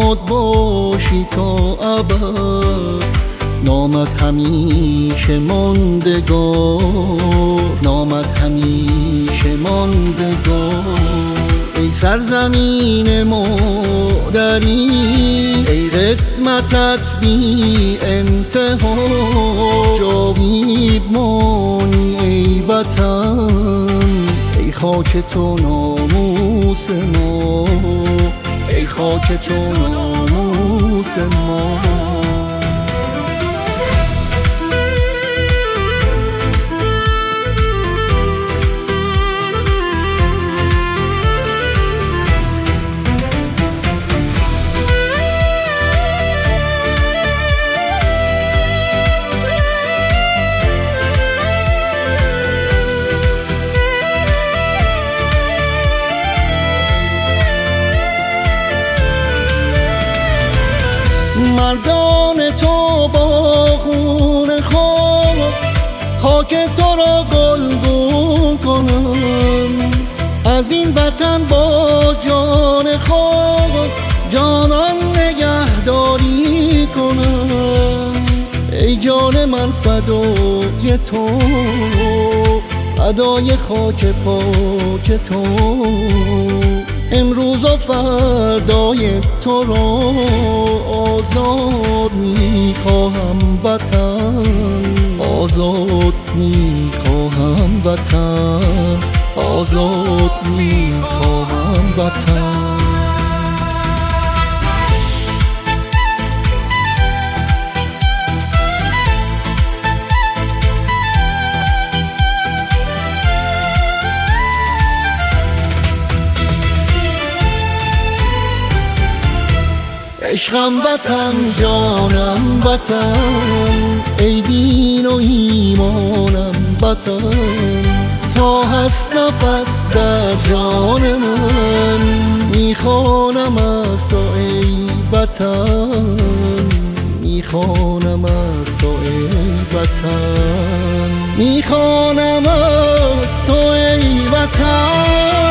باد باشی تا ابد، نامت همیشه ماندگار، نامت همیشه ماندگار. ای سرزمین مادری، ای قدمتت بی انتها، جاوید مانی ای وطن، ای خاک تو ناموس ما، ای خاک تو ناموس ما. مردان تو با خون خود، خاک تو را گلگون کنم، از این وطن با جان خود جانان نگهداری کنم. ای جان من فدای تو، فدای خاک پاک تو، امروز و فردای تو را آزاد می‌خواهم وطن، آزاد می‌خواهم وطن، آزاد می‌خواهم وطن. عشقم وطن، جانم وطن، ای دین و ایمانم وطن، تا هست نفس در جان من، میخوانم از تو ای وطن، میخوانم از تو ای وطن، میخوانم از تو ای وطن.